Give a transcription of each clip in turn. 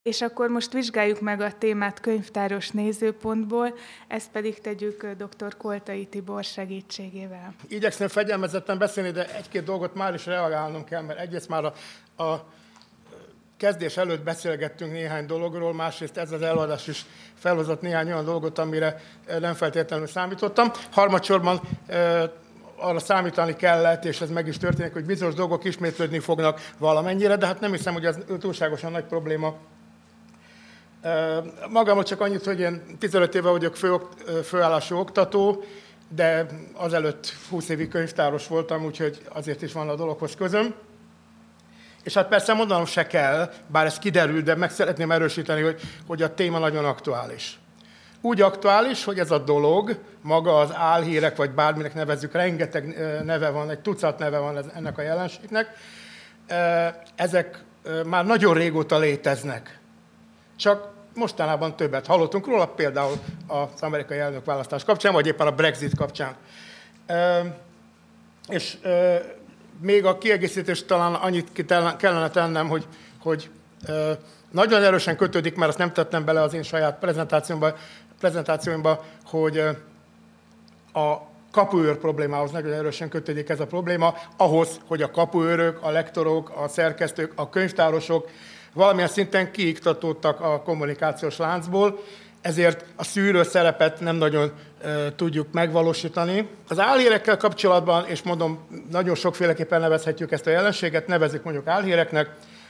És akkor most vizsgáljuk meg a témát könyvtáros nézőpontból, ezt pedig tegyük dr. Koltai Tibor segítségével. Igyekszem fegyelmezetten beszélni, de egy-két dolgot már is reagálnom kell, mert egyrészt már a kezdés előtt beszélgettünk néhány dologról, másrészt ez az előadás is felhozott néhány olyan dolgot, amire nem feltétlenül számítottam. Harmadsorban arra számítani kellett, és ez meg is történik, hogy bizonyos dolgok ismétlődni fognak valamennyire, de hát nem hiszem, hogy ez túlságosan nagy probléma. Magamot csak annyit, hogy én 15 éve vagyok főállású oktató, de azelőtt 20 évig könyvtáros voltam, úgyhogy azért is van a dologhoz közöm. És hát persze mondanom se kell, bár ez kiderül, de meg szeretném erősíteni, hogy a téma nagyon aktuális. Úgy aktuális, hogy ez a dolog, maga az álhírek, vagy bárminek nevezzük, rengeteg neve van, egy tucat neve van ennek a jelenségnek, ezek már nagyon régóta léteznek. Csak mostanában többet hallottunk róla, például az amerikai elnökválasztás kapcsán, vagy éppen a Brexit kapcsán. És még a kiegészítés talán annyit kellene tennem, hogy nagyon erősen kötődik, mert azt nem tettem bele az én saját prezentációmba, hogy a kapuőr problémához nagyon erősen kötődik ez a probléma, ahhoz, hogy a kapuőrök, a lektorok, a szerkesztők, a könyvtárosok valamilyen szinten kiiktatódtak a kommunikációs láncból, ezért a szűrő szerepet nem nagyon tudjuk megvalósítani. Az álhírekkel kapcsolatban, és mondom, nagyon sokféleképpen nevezhetjük ezt a jelenséget, nevezzük mondjuk álhíreknek,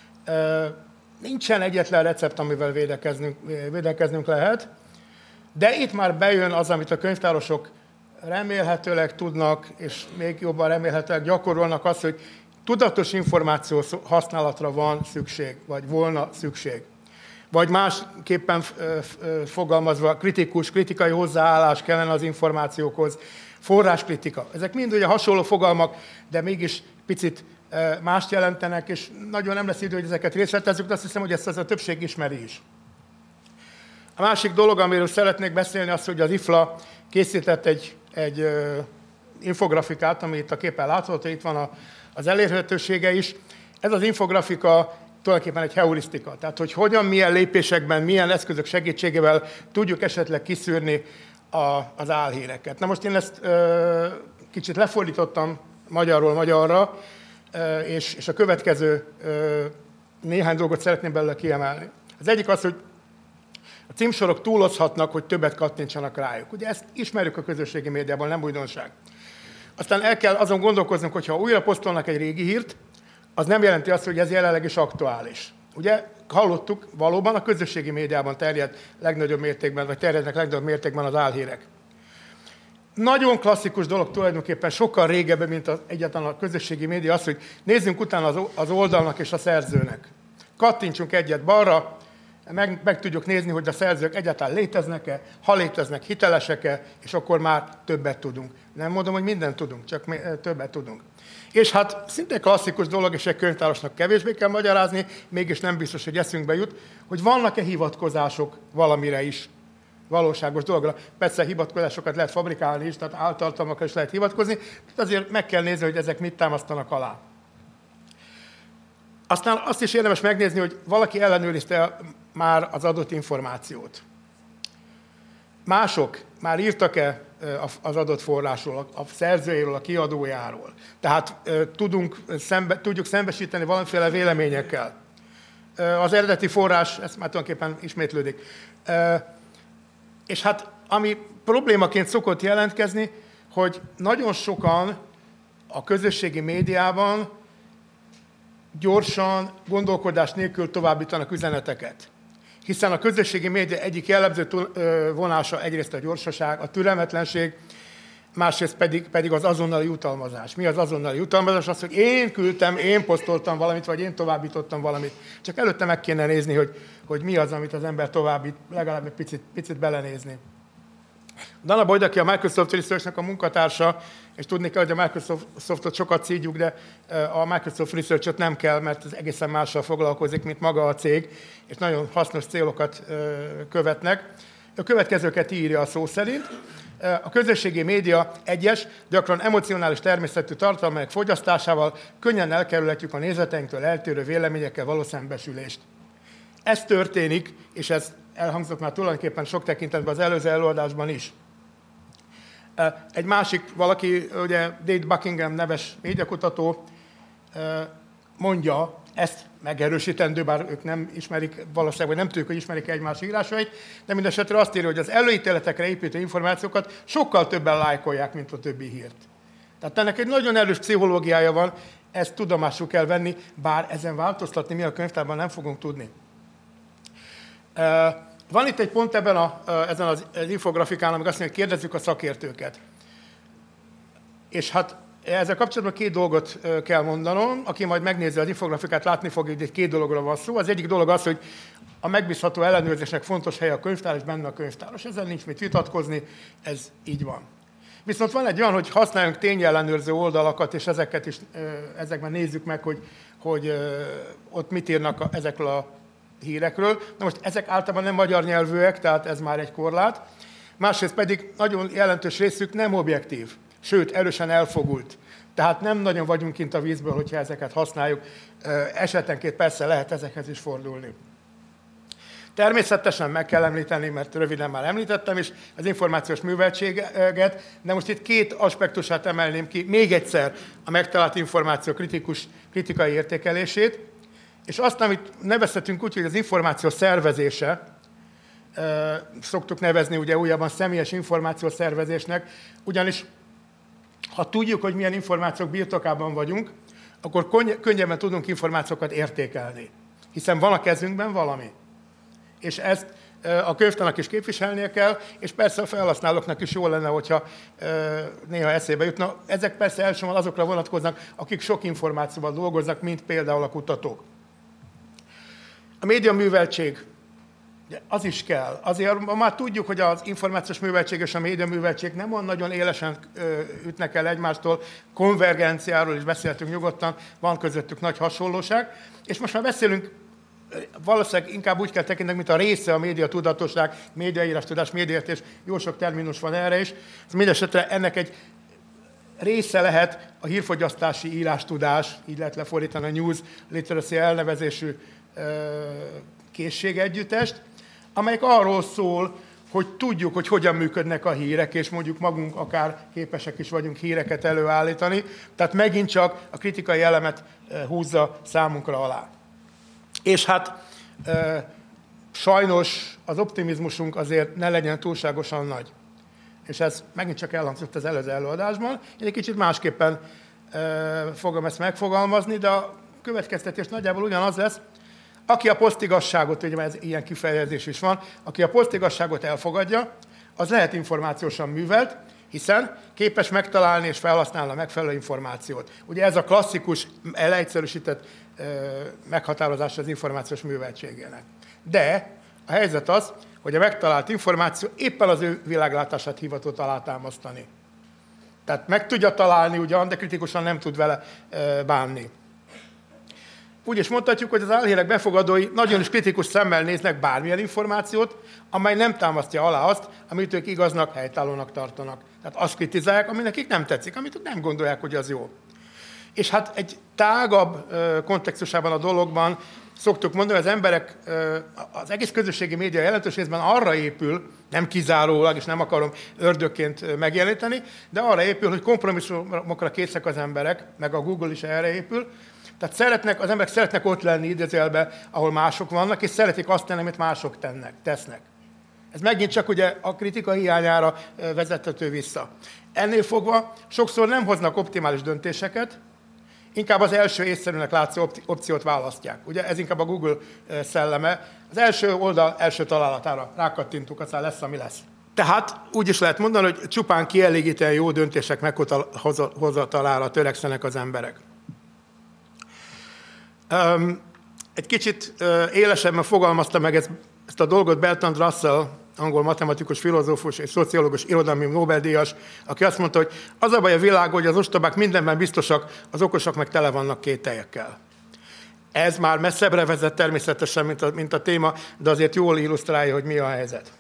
nincsen egyetlen recept, amivel védekeznünk lehet, de itt már bejön az, amit a könyvtárosok remélhetőleg tudnak, és még jobban remélhetőleg gyakorolnak, az, hogy tudatos információ használatra van szükség, vagy volna szükség. Vagy másképpen fogalmazva, kritikai hozzáállás kellene az információkhoz, forráskritika. Ezek mind ugye hasonló fogalmak, de mégis picit mást jelentenek, és nagyon nem lesz idő, hogy ezeket részletezzük, de azt hiszem, hogy ezt a többség ismeri is. A másik dolog, amiről szeretnék beszélni, az, hogy az IFLA készített egy infografikát, ami itt a képen látható, itt van az elérhetősége is. Ez az infografika tulajdonképpen egy heurisztika. Tehát, hogy hogyan, milyen lépésekben, milyen eszközök segítségével tudjuk esetleg kiszűrni az álhíreket. Na most én ezt kicsit lefordítottam magyarról magyarra, és a következő néhány dolgot szeretném belőle kiemelni. Az egyik az, hogy a címsorok túlozhatnak, hogy többet kattintsanak rájuk. Ugye ezt ismerjük a közösségi médiában, nem újdonság. Aztán el kell azon gondolkoznunk, hogyha újra posztolnak egy régi hírt, az nem jelenti azt, hogy ez jelenleg is aktuális. Ugye hallottuk, valóban a közösségi médiában terjednek legnagyobb mértékben az álhírek. Nagyon klasszikus dolog tulajdonképpen sokkal régebben, mint egyáltalán a közösségi média az, hogy nézzünk utána az oldalnak és a szerzőnek. Kattintsunk egyet balra, meg tudjuk nézni, hogy a szerzők egyáltalán léteznek-e, ha léteznek, hitelesek-e, és akkor már többet tudunk. Nem mondom, hogy mindent tudunk, csak többet tudunk. És hát szinte klasszikus dolog, és egy könyvtárosnak kevésbé kell magyarázni, mégis nem biztos, hogy eszünkbe jut, hogy vannak-e hivatkozások valamire is, valóságos dologra. Persze hivatkozásokat lehet fabrikálni is, tehát áltartalmakra is lehet hivatkozni, de azért meg kell nézni, hogy ezek mit támasztanak alá. Aztán azt is érdemes megnézni, hogy valaki ellenőrizte már az adott információt. Mások már írtak-e az adott forrásról, a szerzőjéről, a kiadójáról. Tehát tudjuk szembesíteni valamiféle véleményekkel. Az eredeti forrás, ez már tulajdonképpen ismétlődik. És hát ami problémaként szokott jelentkezni, hogy nagyon sokan a közösségi médiában gyorsan, gondolkodás nélkül továbbítanak üzeneteket. Hiszen a közösségi média egyik jellemző vonása egyrészt a gyorsaság, a türelmetlenség, másrészt pedig az azonnali jutalmazás. Mi az azonnali jutalmazás? Az, hogy én küldtem, én posztoltam valamit, vagy én továbbítottam valamit. Csak előtte meg kéne nézni, hogy mi az, amit az ember továbbít, legalább egy picit belenézni. Dana Boyd, aki a Microsoft Research-nek a munkatársa, és tudni kell, hogy a Microsoftot sokat szídjuk, de a Microsoft Research-ot nem kell, mert ez egészen mással foglalkozik, mint maga a cég, és nagyon hasznos célokat követnek. A következőket írja a szó szerint. A közösségi média egyes, gyakran emocionális természetű tartalmak fogyasztásával könnyen elkerülhetjük a nézeteinktől eltérő véleményekkel való szembesülést. ez történik, és ez elhangzott már tulajdonképpen sok tekintetben az előző előadásban is. Egy másik valaki, ugye Dave Buckingham neves médiakutató mondja, ezt megerősítendő, bár ők nem ismerik, valószínűleg, vagy nem tudjuk, hogy ismerik egymás írásait, de mindesetre azt írja, hogy az előítéletekre építő információkat sokkal többen lájkolják, mint a többi hírt. Tehát ennek egy nagyon erős pszichológiája van, ezt tudomásul kell venni, bár ezen változtatni mi a könyvtárban nem fogunk tudni. Van itt egy pont ezen az infografikán, amik azt mondja, hogy kérdezzük a szakértőket. És hát ezzel kapcsolatban két dolgot kell mondanom. Aki majd megnézi az infografikát, látni fogja, hogy két dologról van szó. Az egyik dolog az, hogy a megbízható ellenőrzésnek fontos helye a könyvtár, és benne a könyvtáros. Ezzel nincs mit vitatkozni, ez így van. Viszont van egy olyan, hogy használjunk tényellenőrző oldalakat, és ezekben nézzük meg, hogy ott mit írnak ezekről a hírekről. Na most ezek általában nem magyar nyelvűek, tehát ez már egy korlát. Másrészt pedig nagyon jelentős részük nem objektív, sőt, erősen elfogult. Tehát nem nagyon vagyunk kint a vízből, hogyha ezeket használjuk. Esetenként persze lehet ezekhez is fordulni. Természetesen meg kell említeni, mert röviden már említettem is, az információs műveltséget, de most itt két aspektusát emelném ki, még egyszer a megtalált információ kritikai értékelését, és azt, amit nevezhetünk úgy, hogy az információ szervezése, szoktuk nevezni ugye újabban személyes információ szervezésnek, ugyanis ha tudjuk, hogy milyen információk birtokában vagyunk, akkor könnyebben tudunk információkat értékelni, hiszen van a kezünkben valami. És ezt a könyvtárnak is képviselnie kell, és persze a felhasználóknak is jó lenne, hogyha néha eszébe jutna. Ezek persze elsősorban azokra vonatkoznak, akik sok információval dolgoznak, mint például a kutatók. A médiaműveltség, az is kell. Azért már tudjuk, hogy az információs műveltség és a médiaműveltség nem olyan nagyon élesen ütnek el egymástól, konvergenciáról is beszéltünk nyugodtan, van közöttük nagy hasonlóság, és most már beszélünk, valószínűleg inkább úgy kell tekintenünk, mint a része a médiatudatosság, médiaírástudás, médiaértés, jó sok terminus van erre is. Mindenesetre ennek egy része lehet a hírfogyasztási írástudás, így lehet lefordítani a News Literacy elnevezésű készségegyüttest, amelyik arról szól, hogy tudjuk, hogy hogyan működnek a hírek, és mondjuk magunk akár képesek is vagyunk híreket előállítani. Tehát megint csak a kritikai elemet húzza számunkra alá. És hát sajnos az optimizmusunk azért ne legyen túlságosan nagy. És ez megint csak elhangzott az előző előadásban. Én egy kicsit másképpen fogom ezt megfogalmazni, de a következtetés nagyjából ugyanaz lesz, aki a posztigazságot, ugye ez ilyen kifejezés is van, aki a posztigazságot elfogadja, az lehet információsan művelt, hiszen képes megtalálni és felhasználni a megfelelő információt. Ugye ez a klasszikus, leegyszerűsített meghatározás az információs műveltségének. De a helyzet az, hogy a megtalált információ éppen az ő világlátását hivatott alátámasztani. Tehát meg tudja találni ugyan, de kritikusan nem tud vele bánni. Úgy is mondhatjuk, hogy az álhírek befogadói nagyon is kritikus szemmel néznek bármilyen információt, amely nem támasztja alá azt, amit ők igaznak, helytállónak tartanak. Tehát azt kritizálják, ami nekik nem tetszik, amit ők nem gondolják, hogy az jó. És hát egy tágabb kontextusában a dologban szoktuk mondani, hogy az emberek, az egész közösségi média jelentős részben arra épül, nem kizárólag, és nem akarom ördögként megjeleníteni, de arra épül, hogy kompromisszumokra készek az emberek, meg a Google is erre épül. Tehát az emberek szeretnek ott lenni idézőjelben, ahol mások vannak, és szeretik azt tenni, amit mások tesznek. Ez megint csak ugye a kritika hiányára vezethető vissza. Ennél fogva sokszor nem hoznak optimális döntéseket, inkább az első észszerűnek látszó opciót választják. Ugye ez inkább a Google szelleme. Az első oldal első találatára rákattintunk, aztán lesz, ami lesz. Tehát úgy is lehet mondani, hogy csupán kielégítően jó döntések meghozatalára törekszenek az emberek. Egy kicsit élesebben fogalmazta meg ezt a dolgot Bertrand Russell, angol matematikus, filozófus és szociológus, irodalmi Nobel-díjas, aki azt mondta, hogy az a baj a világ, hogy az ostobák mindenben biztosak, az okosak meg tele vannak kételyekkel. Ez már messzebbre vezet természetesen, mint a téma, de azért jól illusztrálja, hogy mi a helyzet.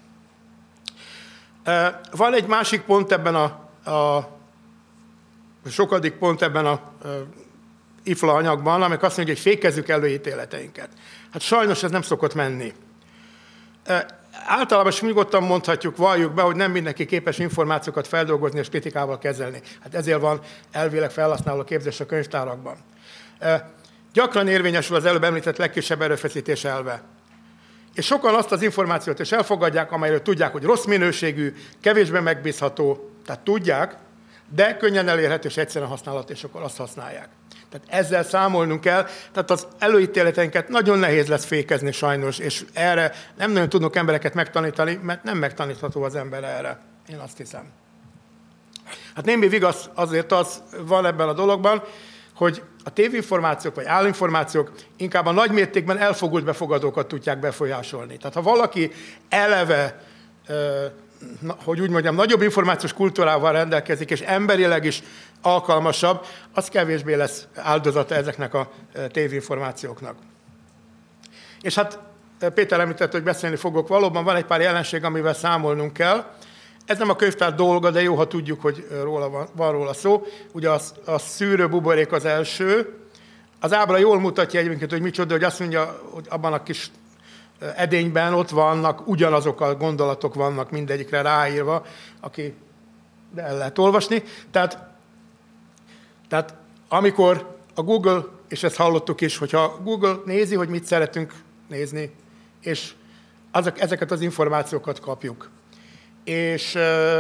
Van egy másik pont ebben sokadik pont ebben a ifla anyagban, amelyek azt mondja, hogy fékezzük előítéleteinket. Hát sajnos ez nem szokott menni. Általában is nyugodtan mondhatjuk, valljuk be, hogy nem mindenki képes információkat feldolgozni és kritikával kezelni. Hát ezért van elvileg felhasználó képzés a könyvtárakban. Gyakran érvényesül az előbb említett legkisebb erőfeszítés elve. És sokan azt az információt is elfogadják, amelyről tudják, hogy rossz minőségű, kevésbé megbízható, tehát tudják, de könnyen elérhető és egyszerűen használható, és akkor azt használják. Tehát ezzel számolnunk kell, tehát az előítéleteinket nagyon nehéz lesz fékezni sajnos, és erre nem nagyon tudnak embereket megtanítani, mert nem megtanítható az ember erre. Én azt hiszem. Hát némi vigasz azért az van ebben a dologban, hogy a tévinformációk vagy állinformációk inkább a nagy mértékben elfogult befogadókat tudják befolyásolni. Tehát ha valaki eleve, hogy úgy mondjam, nagyobb információs kultúrával rendelkezik, és emberileg is alkalmasabb, az kevésbé lesz áldozata ezeknek a tévinformációknak. És hát Péter említett, hogy beszélni fogok. Valóban van egy pár jelenség, amivel számolnunk kell. Ez nem a könyvtár dolga, de jó, ha tudjuk, hogy van róla szó. Ugye a szűrő buborék az első. Az ábra jól mutatja egyébként, hogy micsoda, hogy azt mondja, hogy abban a kis edényben ott vannak, ugyanazok a gondolatok vannak mindegyikre ráírva, de el lehet olvasni. Tehát amikor a Google, és ezt hallottuk is, hogyha Google nézi, hogy mit szeretünk nézni, és ezeket az információkat kapjuk. És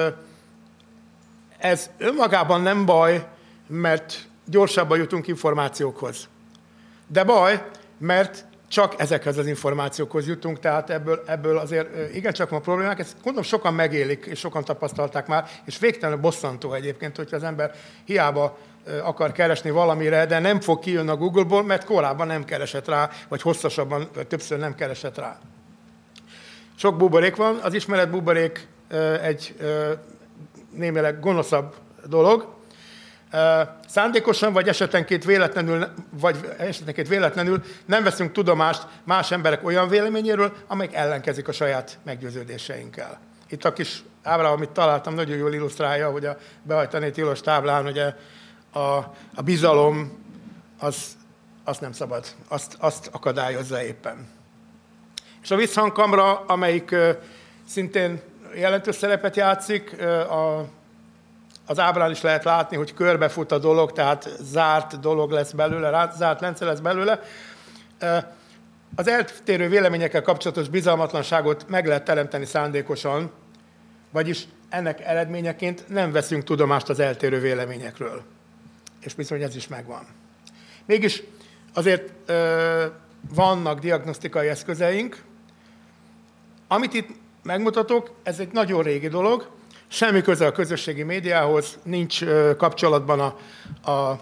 ez önmagában nem baj, mert gyorsabban jutunk információkhoz. De baj, mert csak ezekhez az információkhoz jutunk, tehát ebből azért igencsak van problémák. Ezt gondolom sokan megélik, és sokan tapasztalták már, és végtelenül bosszantó egyébként, hogyha az ember hiába akar keresni valamire, de nem fog kijönni a Google-ból, mert korábban nem keresett rá, vagy hosszasabban, vagy többször nem keresett rá. Sok buborék van, az ismeret buborék egy némileg gonoszabb dolog. Szándékosan vagy esetenként véletlenül nem veszünk tudomást más emberek olyan véleményéről, amelyek ellenkezik a saját meggyőződéseinkkel. Itt a kis ábra, amit találtam, nagyon jól illusztrálja, hogy a behajtani tilos táblán, hogy a bizalom, az nem szabad, azt akadályozza éppen. És a visszhangkamra, amelyik szintén jelentős szerepet játszik, az ábrán is lehet látni, hogy körbefut a dolog, tehát zárt dolog lesz belőle, zárt lence lesz belőle. Az eltérő véleményekkel kapcsolatos bizalmatlanságot meg lehet teremteni szándékosan, vagyis ennek eredményeként nem veszünk tudomást az eltérő véleményekről. És bizony ez is megvan. Mégis azért vannak diagnosztikai eszközeink. Amit itt megmutatok, ez egy nagyon régi dolog, semmi köze a közösségi médiához, nincs kapcsolatban a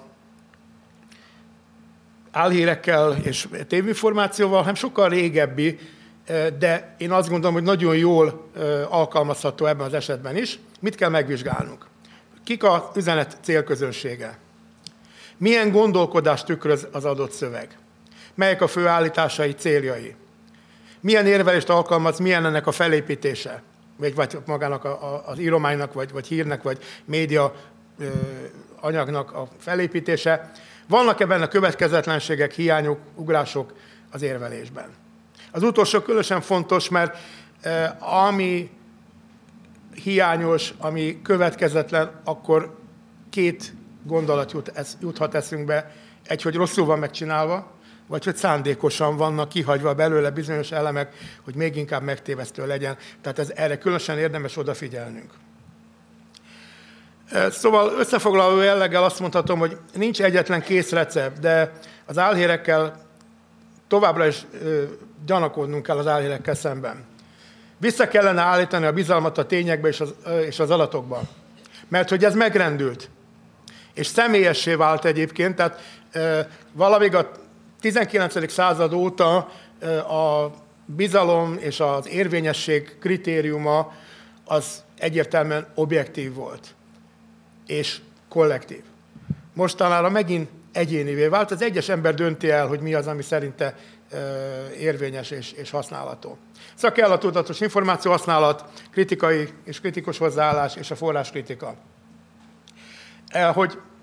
álhírekkel és tévinformációval, hanem sokkal régebbi, de én azt gondolom, hogy nagyon jól alkalmazható ebben az esetben is. Mit kell megvizsgálnunk? Kik az üzenet célközönsége? Milyen gondolkodást tükröz az adott szöveg? Melyek a fő állításai, céljai? Milyen érvelést alkalmaz, milyen ennek a felépítése? Vagy magának az írománynak, vagy hírnek, vagy média anyagnak a felépítése. Vannak ebben a következetlenségek, hiányok, ugrások az érvelésben. Az utolsó különösen fontos, mert ami hiányos, ami következetlen, akkor két gondolat juthat eszünkbe. Egy, hogy rosszul van megcsinálva, vagy hogy szándékosan vannak kihagyva belőle bizonyos elemek, hogy még inkább megtévesztő legyen. Tehát erre különösen érdemes odafigyelnünk. Szóval összefoglaló jelleggel azt mondhatom, hogy nincs egyetlen kész recept, de az álhírekkel továbbra is gyanakodnunk kell az álhírekkel szemben. Vissza kellene állítani a bizalmat a tényekbe és az adatokba. Mert hogy ez megrendült. És személyessé vált egyébként, tehát valamíg a 19. század óta a bizalom és az érvényesség kritériuma az egyértelműen objektív volt, és kollektív. Mostanára megint egyénivé vált, az egyes ember dönti el, hogy mi az, ami szerinte érvényes és használható. Szóval kell a tudatos információhasználat, kritikai és kritikus hozzáállás és a forráskritika. Hogy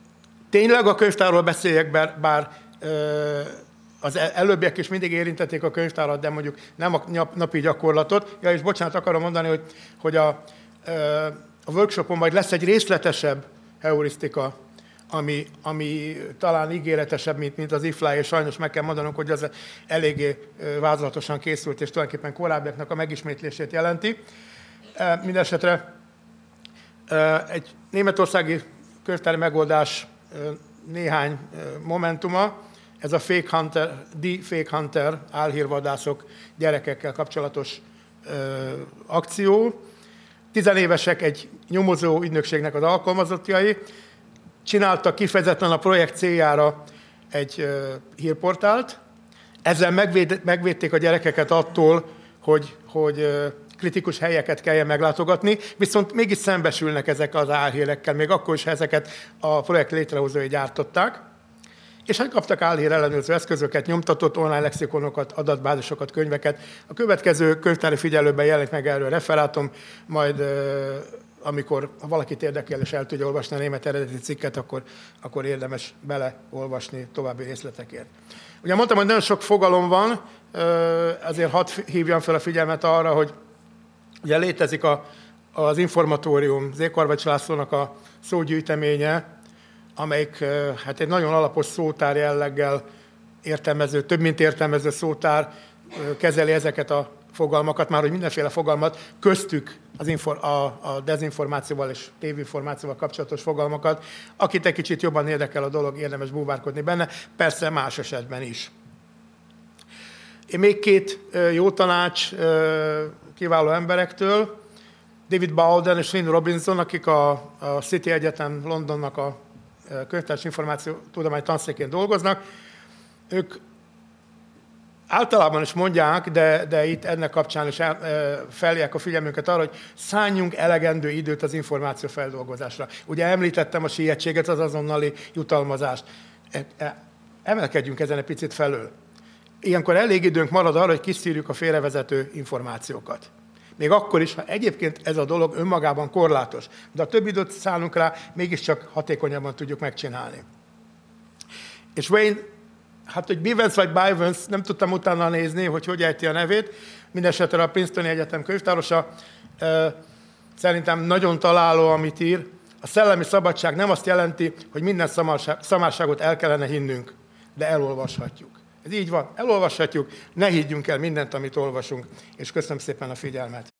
tényleg a könyvtárról beszéljek, bár az előbbiek is mindig érintették a könyvtárat, de mondjuk nem a napi gyakorlatot. Ja, és bocsánat, akarom mondani, hogy a workshopon majd lesz egy részletesebb heurisztika, ami talán ígéretesebb, mint az iFly, és sajnos meg kell mondanunk, hogy az eléggé vázlatosan készült, és tulajdonképpen korábbiaknak a megismétlését jelenti. Mindenesetre egy németországi könyvtári megoldás néhány momentuma, ez a Fake Hunter, álhírvadászok gyerekekkel kapcsolatos akció. 10 évesek egy nyomozó ügynökségnek az alkalmazottjai, csináltak kifejezetten a projekt céljára egy hírportált, ezzel megvédték a gyerekeket attól, hogy kritikus helyeket kelljen meglátogatni, viszont mégis szembesülnek ezek az álhírekkel, még akkor is, ha ezeket a projekt létrehozói gyártották. És hát kaptak álhír ellenőrző eszközöket, nyomtatott online lexikonokat, adatbázisokat, könyveket. A következő könyvtári figyelőben jelenik meg erről referátum, majd amikor valakit érdekel és el tudja olvasni a német eredeti cikket, akkor érdemes beleolvasni további részletekért. Ugye mondtam, hogy nagyon sok fogalom van, azért hadd hívjam fel a figyelmet arra, hogy ugye létezik az Informatórium, Zékarvacs Lászlónak a szógyűjteménye, amelyik hát egy nagyon alapos szótár jelleggel értelmező, több mint értelmező szótár kezeli ezeket a fogalmakat, már hogy mindenféle fogalmat, köztük a dezinformációval és tévinformációval kapcsolatos fogalmakat. Akit egy kicsit jobban érdekel a dolog, érdemes búvárkodni benne, persze más esetben is. Még 2 jó tanács kiváló emberektől, David Bowden és Lynn Robinson, akik a City Egyetem Londonnak a könyvtárs információ tudomány tanszékén dolgoznak. Ők általában is mondják, de itt ennek kapcsán is felhívják a figyelmünket arra, hogy szálljunk elegendő időt az információ feldolgozásra. Ugye említettem a sietséget, az azonnali jutalmazást. Emelkedjünk ezen egy picit felől. Ilyenkor elég időnk marad arra, hogy kiszűrjük a félrevezető információkat. Még akkor is, ha egyébként ez a dolog önmagában korlátos, de a több időt szállunk rá, mégiscsak hatékonyabban tudjuk megcsinálni. És Wayne, hát hogy Bivens vagy Bivens, nem tudtam utána nézni, hogy ejti a nevét, mindesetre a Princetoni Egyetem könyvtárosa, szerintem nagyon találó, amit ír. A szellemi szabadság nem azt jelenti, hogy minden szamárságot el kellene hinnünk, de elolvashatjuk. Ez így van, elolvashatjuk, ne higgyünk el mindent, amit olvasunk, és köszönöm szépen a figyelmet.